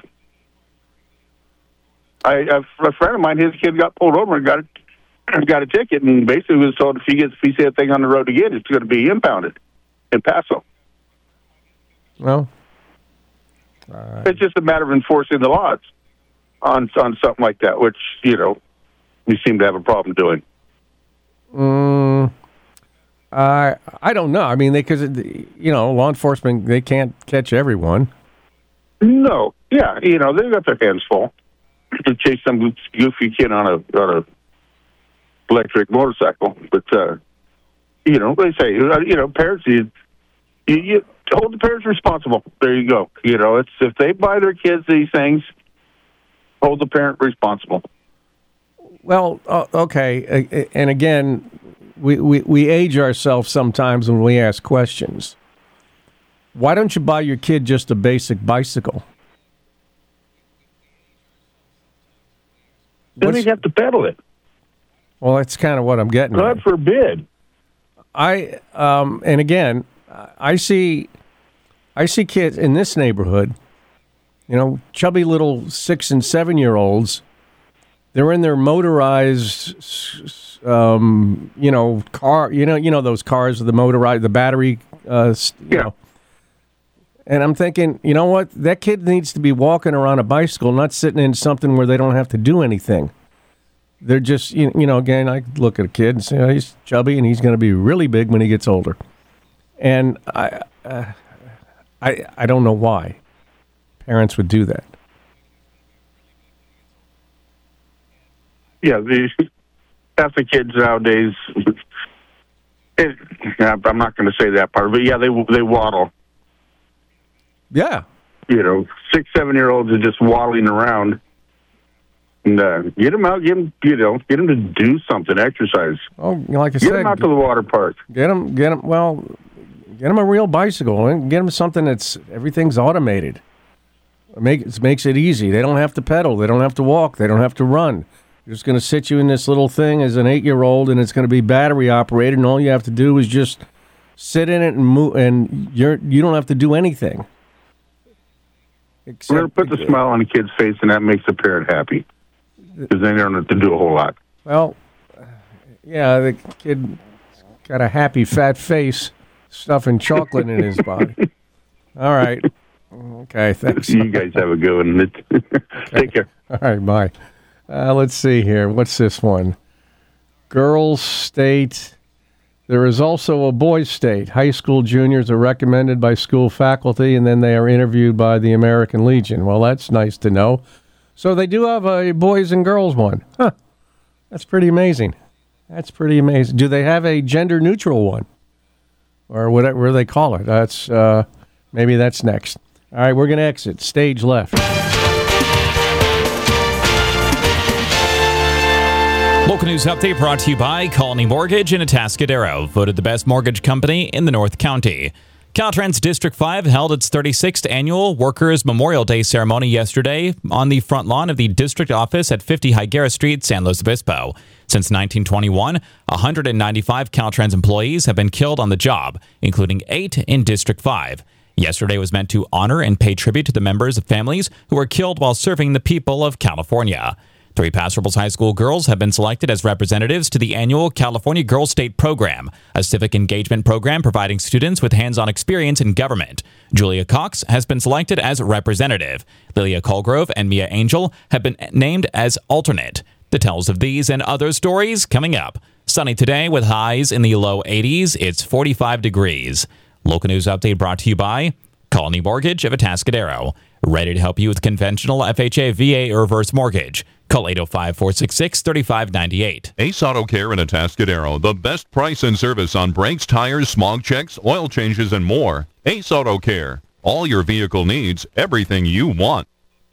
I, a, a friend of mine, his kid got pulled over and got it. got a ticket and basically was told if he gets if he sees that thing on the road again, it's going to be impounded in Paso. Well, uh, it's just a matter of enforcing the laws on on something like that, which you know we seem to have a problem doing. Um, I I don't know. I mean, because you know, law enforcement, they can't catch everyone. No, yeah, you know they've got their hands full to chase some goofy kid on a on a electric motorcycle, but uh, you know they say you know parents you, you you hold the parents responsible. There you go. You know it's if they buy their kids these things, hold the parent responsible. Well, uh, okay, and again, we, we, we age ourselves sometimes when we ask questions. Why don't you buy your kid just a basic bicycle? Then he'd have to pedal it. Well, that's kind of what I'm getting God at. forbid. I um, and again, I see, I see kids in this neighborhood, you know, chubby little six and seven year olds. They're in their motorized, um, you know, car. You know, you know those cars with the motorized, the battery. Uh, you yeah. know. And I'm thinking, you know what? That kid needs to be walking around a bicycle, not sitting in something where they don't have to do anything. They're just, you know, again, I look at a kid and say, oh, he's chubby and he's going to be really big when he gets older. And I, uh, I, I don't know why parents would do that. Yeah, the half the kids nowadays. It, I'm not going to say that part, but yeah, they they waddle. Yeah, you know, six, seven year olds are just waddling around. And uh, get them out, get them, you know, get them to do something, exercise. Oh, like I get said, get them out to the water park. Get them, get them. Well, get them a real bicycle and get them something that's everything's automated. It make it makes it easy. They don't have to pedal. They don't have to walk. They don't have to run. They're just going to sit you in this little thing as an eight year old, and it's going to be battery operated, and all you have to do is just sit in it and move, and you're you don't have to do anything. Except we're going to put the smile on the kid's face, and that makes the parent happy. Because then they don't have to do a whole lot. Well, yeah, the kid got a happy fat face, stuffing chocolate in his body. All right. Okay, thanks. You guys have a good one. Take care. All right, bye. Uh, let's see here. What's this one? Girls state. There is also a boys state. High school juniors are recommended by school faculty, and then they are interviewed by the American Legion. Well, that's nice to know. So they do have a boys and girls one. Huh. That's pretty amazing. That's pretty amazing. Do they have a gender neutral one? Or whatever they call it? That's uh, maybe that's next. All right, we're going to exit. Stage left. Local news update brought to you by Colony Mortgage in Atascadero, voted the best mortgage company in the North County. Caltrans District five held its thirty-sixth annual Workers' Memorial Day ceremony yesterday on the front lawn of the district office at fifty Higuera Street, San Luis Obispo. Since nineteen twenty-one, one hundred ninety-five Caltrans employees have been killed on the job, including eight in District five. Yesterday was meant to honor and pay tribute to the members of families who were killed while serving the people of California. Three Paso Robles High School girls have been selected as representatives to the annual California Girls State Program, a civic engagement program providing students with hands-on experience in government. Julia Cox has been selected as representative. Lilia Colgrove and Mia Angel have been named as alternate. Details of these and other stories coming up. Sunny today with highs in the low eighties. It's forty-five degrees. Local news update brought to you by Colony Mortgage of Atascadero. Ready to help you with conventional F H A, V A, or reverse mortgage. Call eight oh five, four six six, three five nine eight. Ace Auto Care in Atascadero. The best price and service on brakes, tires, smog checks, oil changes, and more. Ace Auto Care. All your vehicle needs, everything you want.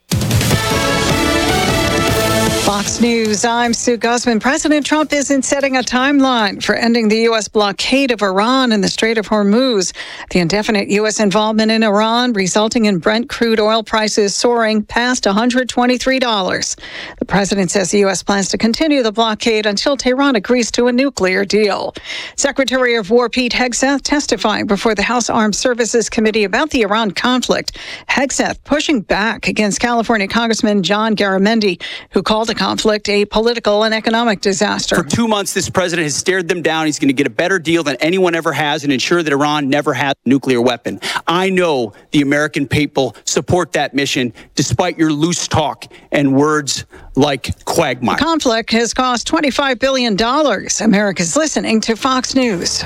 Fox News, I'm Sue Guzman. President Trump isn't setting a timeline for ending the U S blockade of Iran in the Strait of Hormuz. The indefinite U S involvement in Iran resulting in Brent crude oil prices soaring past one hundred twenty-three dollars. The president says the U S plans to continue the blockade until Tehran agrees to a nuclear deal. Secretary of War Pete Hegseth testifying before the House Armed Services Committee about the Iran conflict. Hegseth pushing back against California Congressman John Garamendi, who called the conflict a political and economic disaster. For two months, this president has stared them down. He's going to get a better deal than anyone ever has and ensure that Iran never has a nuclear weapon. I know the American people support that mission, despite your loose talk and words like quagmire. The conflict has cost twenty-five billion dollars. America's listening to Fox News.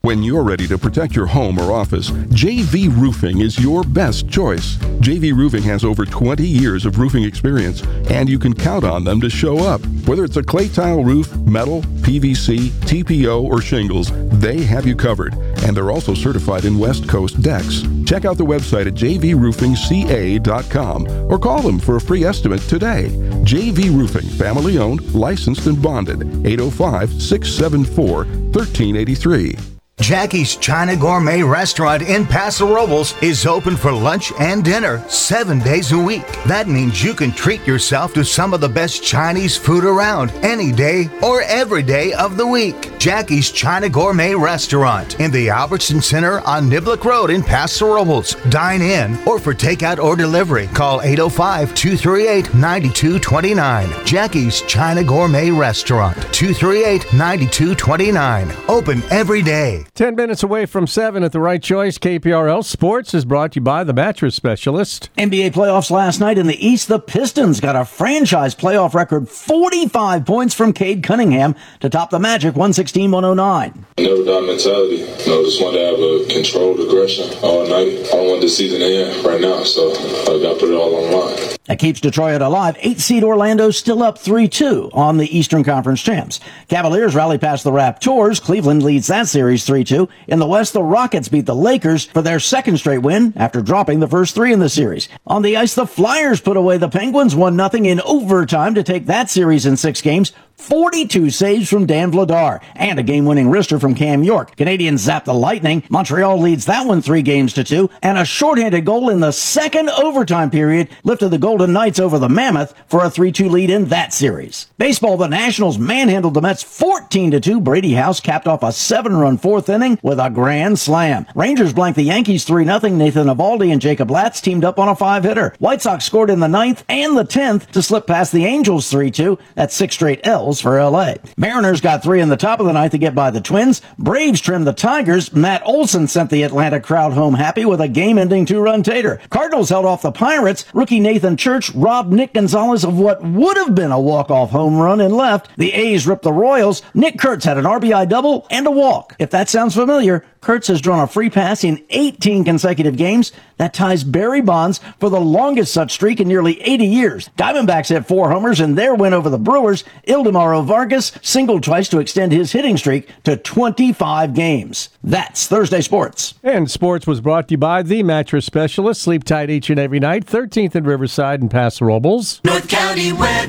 When you're ready to protect your home or office, J V Roofing is your best choice. J V Roofing has over twenty years of roofing experience, and you can count on them to show up. Whether it's a clay tile roof, metal, P V C, T P O, or shingles, they have you covered. And they're also certified in West Coast decks. Check out the website at j v roofing c a dot com or call them for a free estimate today. J V Roofing, family owned, licensed, and bonded. eight oh five, six seven four, one three eight three. Jackie's China Gourmet Restaurant in Paso Robles is open for lunch and dinner seven days a week. That means you can treat yourself to some of the best Chinese food around any day or every day of the week. Jackie's China Gourmet Restaurant in the Albertson Center on Niblick Road in Paso Robles. Dine in or for takeout or delivery, call eight oh five, two three eight, nine two two nine. Jackie's China Gourmet Restaurant, two three eight, nine two two nine. Open every day. Ten minutes away from seven at the right choice. K P R L Sports is brought to you by the Mattress Specialist. N B A playoffs last night in the East. The Pistons got a franchise playoff record, forty-five points from Cade Cunningham to top the Magic, one sixteen one oh nine. Never doubt mentality. You know, just want to have a controlled aggression all night. I don't want the season to end right now, so I got to put it all on the line. That keeps Detroit alive. Eight seed Orlando still up three two on the Eastern Conference champs. Cavaliers rally past the Raptors. Cleveland leads that series three two. In the West, the Rockets beat the Lakers for their second straight win after dropping the first three in the series. On the ice, the Flyers put away the Penguins one nothing in overtime to take that series in six games. forty-two saves from Dan Vladar and a game-winning wrister from Cam York. Canadians zap the Lightning. Montreal leads that one three games to two, and a shorthanded goal in the second overtime period lifted the Golden Knights over the Mammoth for a three two lead in that series. Baseball, the Nationals manhandled the Mets fourteen to two. Brady House capped off a seven-run fourth inning with a grand slam. Rangers blanked the Yankees three nothing. Nathan Eovaldi and Jacob Latz teamed up on a five-hitter. White Sox scored in the ninth and the tenth to slip past the Angels three two. That's six straight L's for L A. Mariners got three in the top of the ninth to get by the Twins. Braves trimmed the Tigers. Matt Olson sent the Atlanta crowd home happy with a game-ending two-run tater. Cardinals held off the Pirates. Rookie Nathan Church robbed Nick Gonzalez of what would have been a walk-off home run in left. The A's ripped the Royals. Nick Kurtz had an R B I double and a walk. If that sounds familiar, Kurtz has drawn a free pass in eighteen consecutive games. That ties Barry Bonds for the longest such streak in nearly eighty years. Diamondbacks had four homers in their win over the Brewers. Ildemaro Vargas singled twice to extend his hitting streak to twenty-five games. That's Thursday Sports. And sports was brought to you by the Mattress Specialist. Sleep tight each and every night. thirteenth and Riverside in Paso Robles. North County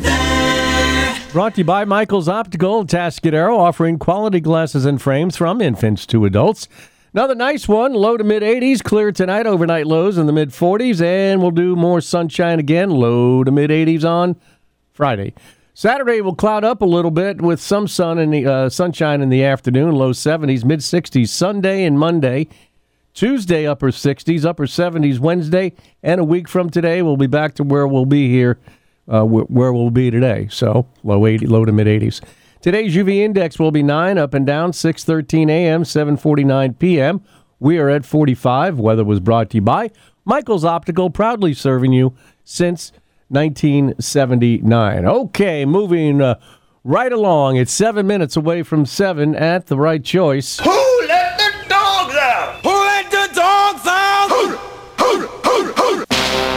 weather. Brought to you by Michael's Optical, Tascadero, offering quality glasses and frames from infants to adults. Another nice one, low to mid eighties, clear tonight, overnight lows in the mid forties, and we'll do more sunshine again, low to mid eighties on Friday. Saturday will cloud up a little bit with some sun in the uh, sunshine in the afternoon, low seventies, mid sixties Sunday and Monday. Tuesday, upper sixties, upper seventies Wednesday, and a week from today, we'll be back to where we'll be here, uh, where we'll be today. So low eighty, low to mid eighties. Today's U V index will be nine, up and down, six thirteen a.m., seven forty-nine p.m. We are at forty-five. Weather was brought to you by Michael's Optical, proudly serving you since nineteen seventy-nine. Okay, moving uh, right along. It's seven minutes away from seven at the right choice. Who let the dogs out? Who let the dogs out? Who, who, who, who.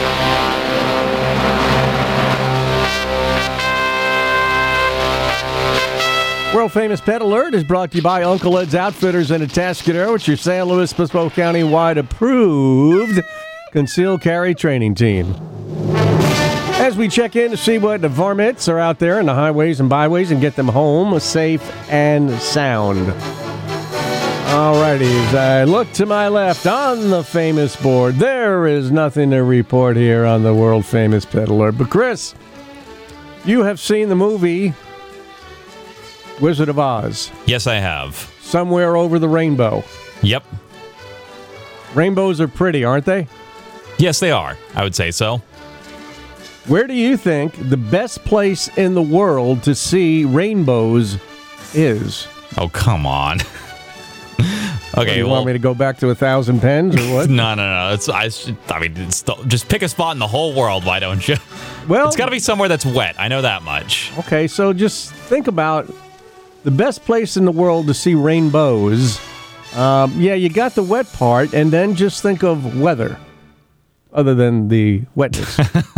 World Famous Pet Alert is brought to you by Uncle Ed's Outfitters in Atascadero. It's your San Luis Obispo County-wide approved concealed carry training team. As we check in to see what the varmints are out there in the highways and byways and get them home safe and sound. Alrighty, as I look to my left on the famous board, there is nothing to report here on the World Famous Pet Alert. But Chris, you have seen the movie Wizard of Oz. Yes, I have. Somewhere over the rainbow. Yep. Rainbows are pretty, aren't they? Yes, they are. I would say so. Where do you think the best place in the world to see rainbows is? Oh, come on. Okay, you well, want me to go back to a thousand pens or what? no, no, no. It's I. I mean, it's the, just pick a spot in the whole world. Why don't you? Well, it's got to be somewhere that's wet. I know that much. Okay, so just think about the best place in the world to see rainbows Um, yeah, you got the wet part, and then just think of weather, other than the wetness.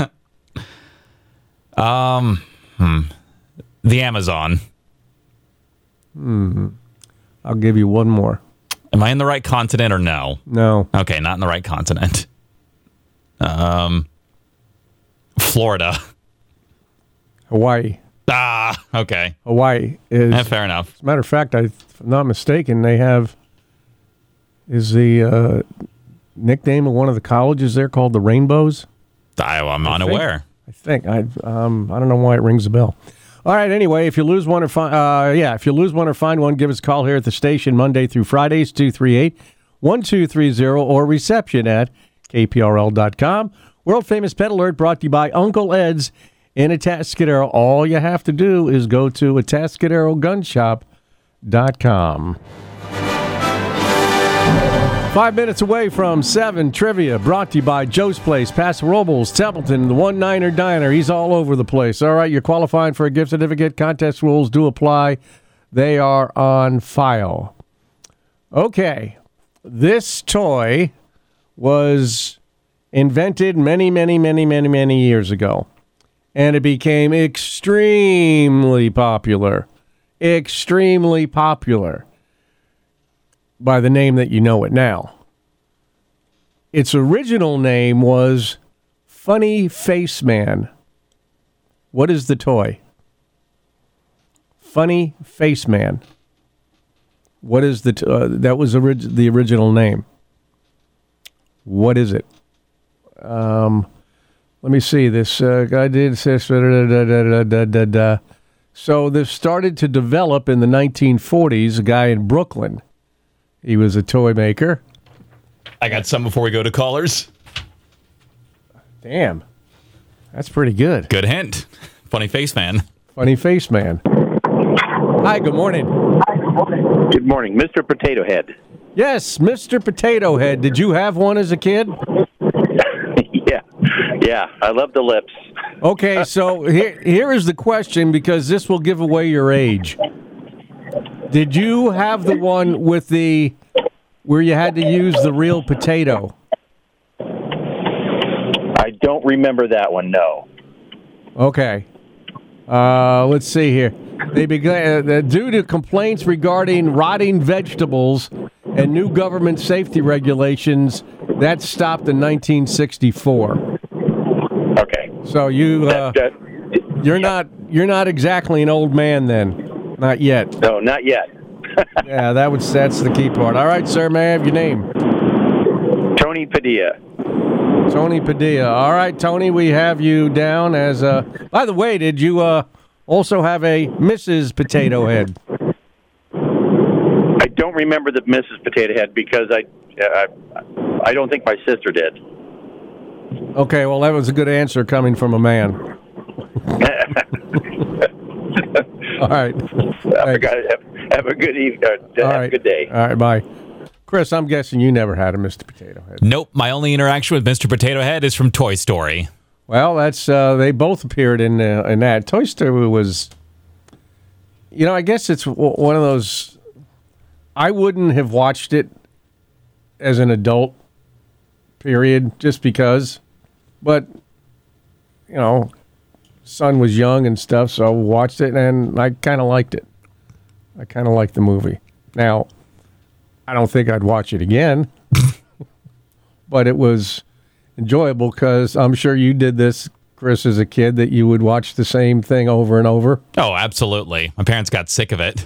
um, hmm. The Amazon. Hmm. I'll give you one more. Am I in the right continent or no? No. Okay, not in the right continent. Um, Florida. Hawaii. Ah, okay. Hawaii is... Eh, fair enough. As a matter of fact, I, if I'm not mistaken, they have... Is the uh, nickname of one of the colleges there called the Rainbows? I, I'm I unaware. Think, I think. I, um, I don't know why it rings a bell. All right, anyway, if you lose one or find, uh, yeah, if you lose one or find one, give us a call here at the station Monday through Fridays, two three eight, one two three zero, or reception at K P R L dot com. World Famous Pet Alert brought to you by Uncle Ed's in Atascadero. All you have to do is go to Atascadero Gun Shop dot com. Five minutes away from seven trivia, brought to you by Joe's Place, Paso Robles, Templeton, the One Niner Diner. He's all over the place. All right, you're qualifying for a gift certificate. Contest rules do apply. They are on file. Okay, this toy was invented many, many, many, many, many years ago, and it became extremely popular. Extremely popular. By the name that you know it now. Its original name was Funny Face Man. What is the toy? Funny Face Man. What is the t- uh, that was orig- the original name? What is it? Um, let me see. This uh, guy did this. Da, da, da, da, da, da. So this started to develop in the nineteen forties. A guy in Brooklyn. He was a toy maker. I got some before we go to callers. Damn. That's pretty good. Good hint. Funny Face Man. Funny Face Man. Hi, good morning. Good morning. Mister Potato Head. Yes, Mister Potato Head. Did you have one as a kid? yeah. Yeah, I love the lips. Okay, so here, here is the question, because this will give away your age. Did you have the one with the, where you had to use the real potato? I don't remember that one, no. Okay. Uh, let's see here. They began, uh, due to complaints regarding rotting vegetables and new government safety regulations, that stopped in nineteen sixty-four. Okay. So you, uh, that, that, you're not, you're not exactly an old man then. Not yet. No, not yet. Yeah, that was that's the key part. All right, sir, may I have your name? Tony Padilla. Tony Padilla. All right, Tony, we have you down as a... By the way, did you uh, also have a Missus Potato Head? I don't remember the Missus Potato Head because I, I, I don't think my sister did. Okay, well, that was a good answer coming from a man. All right. I forgot. Have, have a good evening. Uh, have right. a good day. All right, bye. Chris, I'm guessing you never had a Mister Potato Head. Nope. My only interaction with Mister Potato Head is from Toy Story. Well, that's uh, they both appeared in uh, in that. Toy Story was, you know, I guess it's w- one of those. I wouldn't have watched it as an adult, period, just because. But, you know, son was young and stuff, so I watched it, and I kind of liked it. I kind of liked the movie. Now, I don't think I'd watch it again, but it was enjoyable because I'm sure you did this, Chris, as a kid, that you would watch the same thing over and over. Oh, absolutely. My parents got sick of it.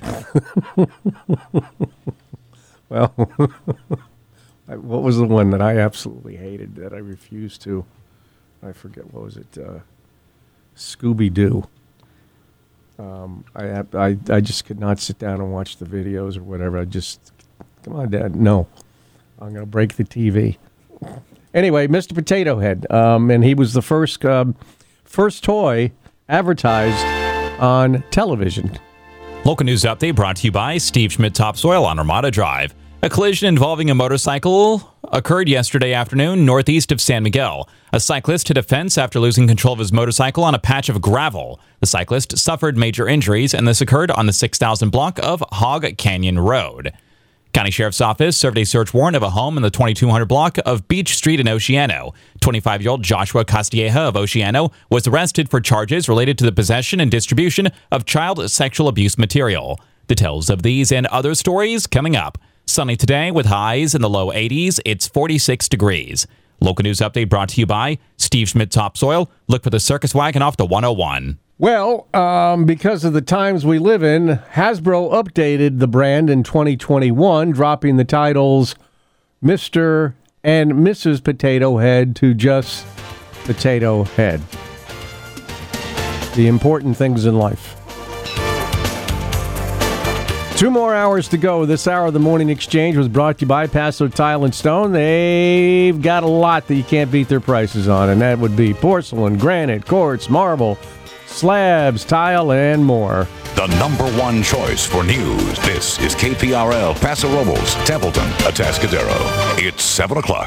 Well, what was the one that I absolutely hated that I refused to? I forget, what was it? Uh, Scooby-Doo. Um, I, I I just could not sit down and watch the videos or whatever. I just, come on, Dad, no. I'm going to break the T V. Anyway, Mister Potato Head, um, and he was the first um, first toy advertised on television. Local news update brought to you by Steve Schmidt Topsoil on Ramada Drive. A collision involving a motorcycle occurred yesterday afternoon northeast of San Miguel. A cyclist hit a fence after losing control of his motorcycle on a patch of gravel. The cyclist suffered major injuries, and this occurred on the six thousand block of Hog Canyon Road. County Sheriff's Office served a search warrant of a home in the twenty-two hundred block of Beach Street in Oceano. twenty-five-year-old Joshua Castilleja of Oceano was arrested for charges related to the possession and distribution of child sexual abuse material. Details of these and other stories coming up. Sunny today with highs in the low eighties. It's forty-six degrees. Local news update brought to you by Steve Schmidt Topsoil. Look for the circus wagon off the one oh one. Well, um, because of the times we live in, Hasbro updated the brand in twenty twenty-one, dropping the titles Mister and Missus Potato Head to just Potato Head. The important things in life. Two more hours to go. This hour of the Morning Exchange was brought to you by Paso Tile and Stone. They've got a lot that you can't beat their prices on, and that would be porcelain, granite, quartz, marble, slabs, tile, and more. The number one choice for news. This is K P R L, Paso Robles, Templeton, Atascadero. It's seven o'clock.